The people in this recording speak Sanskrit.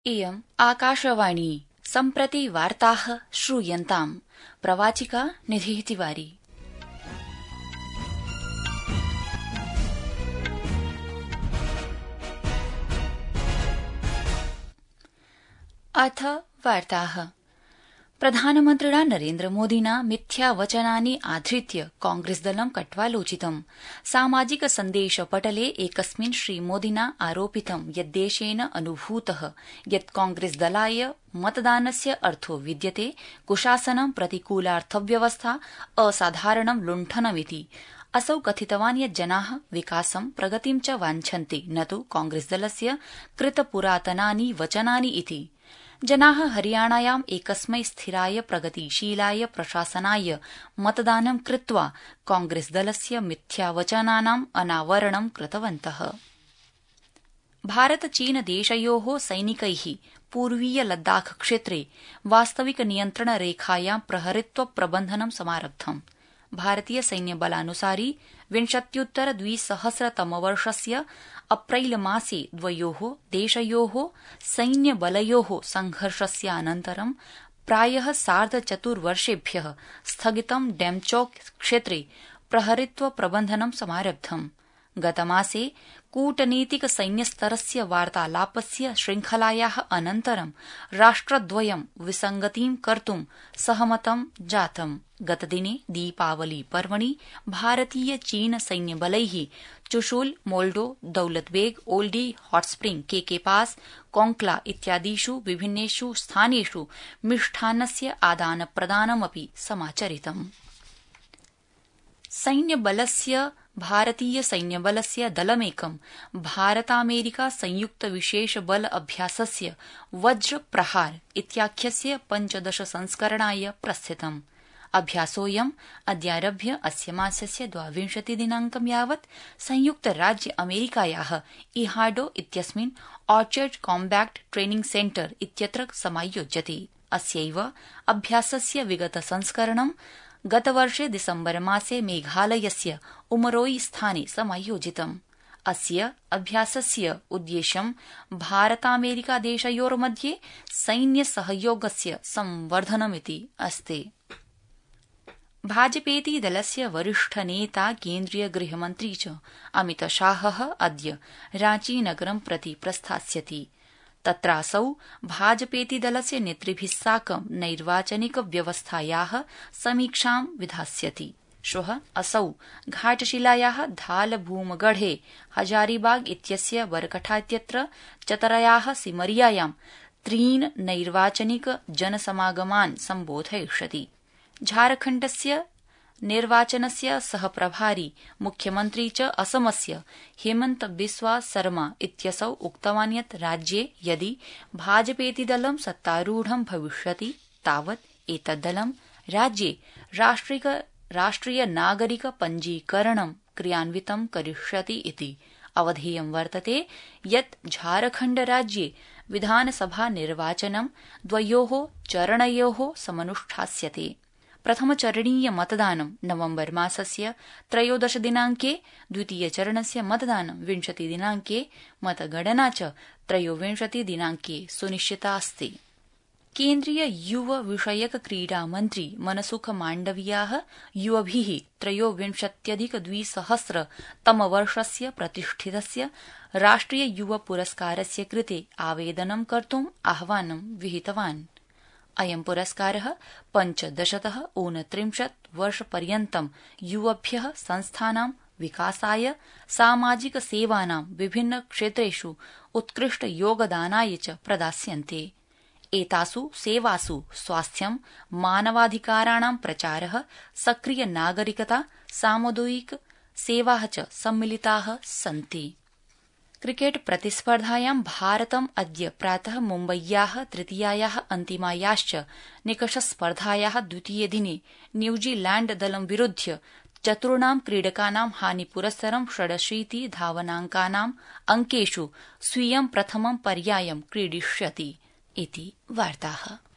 इयम् आकाशवाणी सम्प्रति वार्ताः श्रूयन्ताम्। प्रवाचिका निधिः तिवारी। अथ वार्ताः। प्रधानमन्त्रिणा नरेन्द्रमोदिना मिथ्यावचनानि आधृत्य कांग्रेसदलं कट्वालोचितम्। सामाजिक सन्देश पटले एकस्मिन् श्रीमोदिना आरोपितं यत् देशेन अनुभूतः यत् कांग्रेसदलाय मतदानस्य अर्थो विद्यते कुशासनं प्रतिकूलार्थव्यवस्था असाधारणं लुण्ठनमिति। असौ कथितवान् यत् जनाः विकासं प्रगतिं च वाञ्छन्ति न तु कांग्रेसदलस्य कृतपुरातनानि वचनानि इति। जनाः हरियाणायाम् एकस्मै स्थिराय प्रगतिशीलाय प्रशासनाय मतदानं कृत्वा कांग्रेसदलस्य मिथ्यावचनानाम् अनावरणं कृतवन्तः। भारत चीन देशयोः सैनिकैः पूर्वीय लद्दाख क्षेत्रे वास्तविक नियन्त्रण रेखायां प्रहरित्व प्रबन्धनं समारब्धम्। भारतीय सैन्यबलानुसारि 2020-तमवर्षस्य अप्रैल मासे द्वयोः देशयोः सैन्यबलयोः संघर्षस्यानन्तरं प्रायः 4.5 वर्षेभ्यः स्थगितं डेमचौक क्षेत्रे प्रहरित्व प्रबन्धनं समारब्धम्। गतमासे कूटनीतिक सैन्यस्तरस्य वार्तालापस्य श्रृंखलायाः अनन्तरं राष्ट्रद्वयं विसङ्गतिं कर्तुं सहमतं जातम्। गतदिने दीपावली पर्वणि भारतीय चीन सैन्यबलैः Chushul, Moldo, Daulat Beg, Oldi, hot spring, KK pass, Kongka La इत्यादिषु विभिन्नेषु स्थानेषु मिष्ठान्नस्य आदानप्रदानमपि समाचरितम्। सैन्यबलस्य भारतीय सैन्यबलस्य दलमेकं भारतामेरिका संयुक्त विशेष बल अभ्यासस्य वज्र प्रहार इत्याख्यस्य 15 संस्करणाय प्रस्थितम्। अभ्यासोऽयं अद्यारभ्य अस्य मासस्य 22 दिनाङ्कं यावत् संयुक्त राज्य अमेरिकायाः इहाडो इत्यस्मिन् ऑर्चर्ड कॉम्बैट ट्रेनिंग सेंटर इत्यत्र समायोज्यते। अस्यैव अभ्यासस्य विगत संस्करणं गतवर्षे दिसम्बर मासे मेघालयस्य उमरोई स्थाने समायोजितम्। अस्य अभ्यासस्य उद्देश्यं भारतामेरिकादेशयोर्मध्ये सैन्यसहयोगस्य संवर्धनमिति अस्ति। भाजपेति दलस्य वरिष्ठनेता केन्द्रीय गृहमन्त्री च अमितशाहः अद्य रांचीनगरं प्रति प्रस्थास्यति। तत्रासौ भाजपेति दलस्य नेतृभिः साकं नैर्वाचनिक व्यवस्थायाः समीक्षां विधास्यति। श्वः असौ घाटशिलायाः धालभूमगढे हजारीबाग इत्यस्य बरकठा इत्यत्र चतरयाः सिमरियायां 3 नैर्वाचनिक जनसमागमान् सम्बोधयिष्यति। झारखण्डस्य निर्वाचनस्य सहप्रभारी मुख्यमन्त्री च असमस्य हेमन्त बिस्वा सरमा इत्यसौ उक्तवान् यत् राज्ये यदि भाजपेति दलं सत्तारूढं भविष्यति तावत् एतद्दलं राज्ये राष्ट्रिय नागरिक पञ्जीकरणं क्रियान्वितं करिष्यति इति। अवधेयं वर्तते यत् झारखण्ड राज्ये विधानसभा निर्वाचनं 2 चरणयोः समनुष्ठास्यते। प्रथमचरणीय मतदानं नवम्बर मासस्य 13 दिनाङ्के, द्वितीयचरणस्य मतदानं 20 दिनाङ्के, मतगणना च 23 दिनाङ्के सुनिश्चिता अस्ति। केन्द्रीय युव विषयक क्रीडा मन्त्री मनसुख माण्डवियाः युवभिः 23,200 तमवर्षस्य प्रतिष्ठितस्य राष्ट्रिय युव पुरस्कारस्य कृते आवेदनं कर्तुम् आह्वानं विहितवान्। अयं पुरस्कारः 15-29 वर्षपर्यन्तं युवभ्यः संस्थानां विकासाय सामाजिक सेवानां विभिन्न क्षेत्रेषु उत्कृष्ट योगदानाय च प्रदास्यन्ते। एतासु सेवासु स्वास्थ्यं, मानवाधिकाराणां प्रचारः, सक्रिय नागरिकता, सामुदायिक सेवाः च सम्मिलिताः सन्ति। क्रिकेट प्रतिस्पर्धायां भारतम् अद्य प्रातः मुम्बय्याः तृतीयायाः अन्तिमायाश्च निकषस्पर्धायाः द्वितीये दिने न्यूजीलैण्ड दलं विरुध्य 4 क्रीडकानां हानिपुरस्सरं 86 धावनाङ्कानाम् अंकेषु स्वीयं प्रथमं पर्यायं क्रीडिष्यति इति वार्ताः।